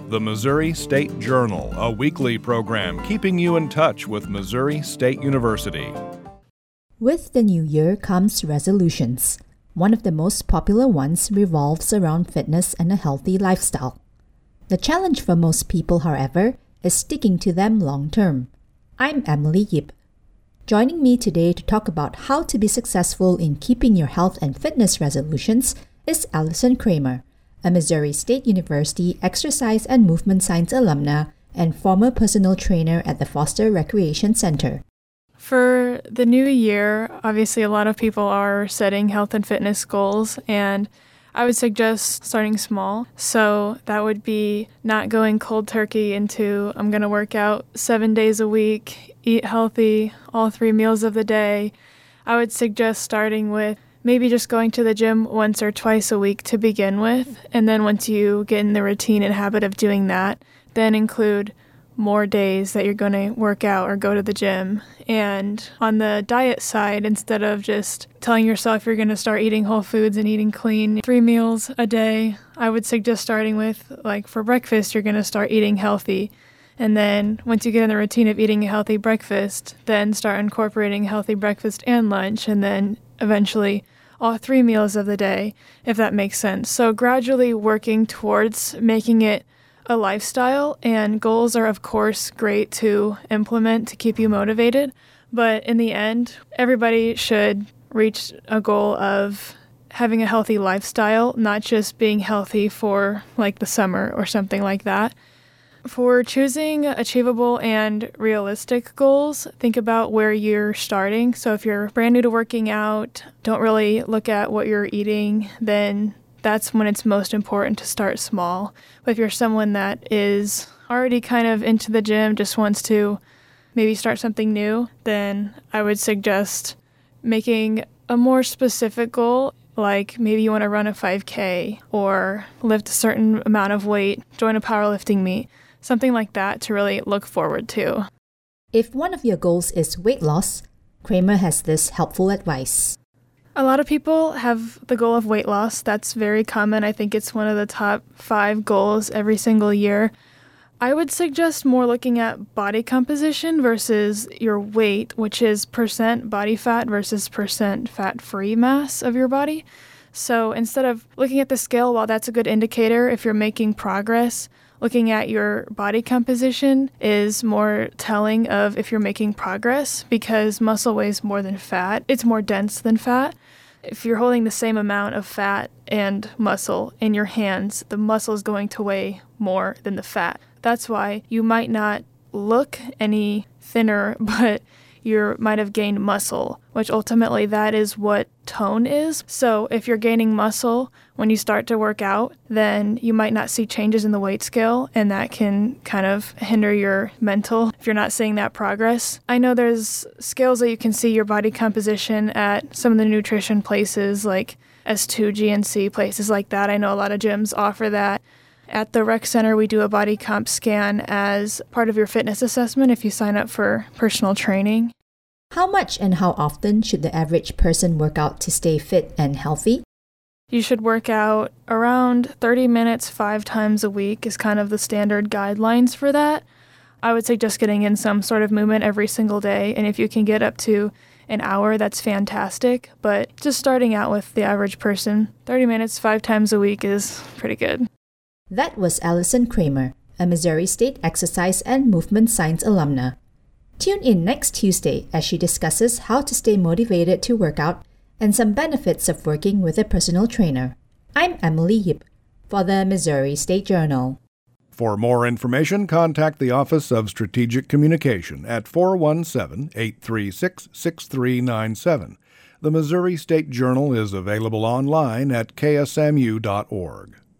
The Missouri State Journal, a weekly program keeping you in touch with Missouri State University. With the new year comes resolutions. One of the most popular ones revolves around fitness and a healthy lifestyle. The challenge for most people, however, is sticking to them long term. I'm Emily Yip. Joining me today to talk about how to be successful in keeping your health and fitness resolutions is Allison Kramer, a Missouri State University exercise and movement science alumna and former personal trainer at the Foster Recreation Center. For the new year, obviously a lot of people are setting health and fitness goals, and I would suggest starting small. So that would be not going cold turkey into I'm going to work out 7 days a week, eat healthy, all 3 meals of the day. I would suggest starting with maybe just going to the gym once or twice a week to begin with. And then once you get in the routine and habit of doing that, then include more days that you're going to work out or go to the gym. And on the diet side, instead of just telling yourself you're going to start eating whole foods and eating clean 3 meals a day, I would suggest starting with, like for breakfast, you're going to start eating healthy. And then once you get in the routine of eating a healthy breakfast, then start incorporating healthy breakfast and lunch, and then eventually all 3 meals of the day, if that makes sense. So gradually working towards making it a lifestyle, and goals are of course great to implement to keep you motivated, but in the end, everybody should reach a goal of having a healthy lifestyle, not just being healthy for like the summer or something like that. For choosing achievable and realistic goals, think about where you're starting. So if you're brand new to working out, don't really look at what you're eating, then that's when it's most important to start small. But if you're someone that is already kind of into the gym, just wants to maybe start something new, then I would suggest making a more specific goal, like maybe you want to run a 5K or lift a certain amount of weight, join a powerlifting meet, something like that to really look forward to. If one of your goals is weight loss, Kramer has this helpful advice. A lot of people have the goal of weight loss. That's very common. I think it's one of the top 5 goals every single year. I would suggest more looking at body composition versus your weight, which is percent body fat versus percent fat-free mass of your body. So instead of looking at the scale, while that's a good indicator if you're making progress, looking at your body composition is more telling of if you're making progress, because muscle weighs more than fat. It's more dense than fat. If you're holding the same amount of fat and muscle in your hands, the muscle is going to weigh more than the fat. That's why you might not look any thinner, but you might have gained muscle, which ultimately that is what tone is. So if you're gaining muscle when you start to work out, then you might not see changes in the weight scale, and that can kind of hinder your mental if you're not seeing that progress. I know there's scales that you can see your body composition at some of the nutrition places like S2, GNC, places like that. I know a lot of gyms offer that. At the rec center, we do a body comp scan as part of your fitness assessment if you sign up for personal training. How much and how often should the average person work out to stay fit and healthy? You should work out around 30 minutes 5 times a week is kind of the standard guidelines for that. I would suggest getting in some sort of movement every single day, and if you can get up to an hour, that's fantastic. But just starting out with the average person, 30 minutes 5 times a week is pretty good. That was Allison Kramer, a Missouri State exercise and movement science alumna. Tune in next Tuesday as she discusses how to stay motivated to work out and some benefits of working with a personal trainer. I'm Emily Yip for the Missouri State Journal. For more information, contact the Office of Strategic Communication at 417-836-6397. The Missouri State Journal is available online at ksmu.org.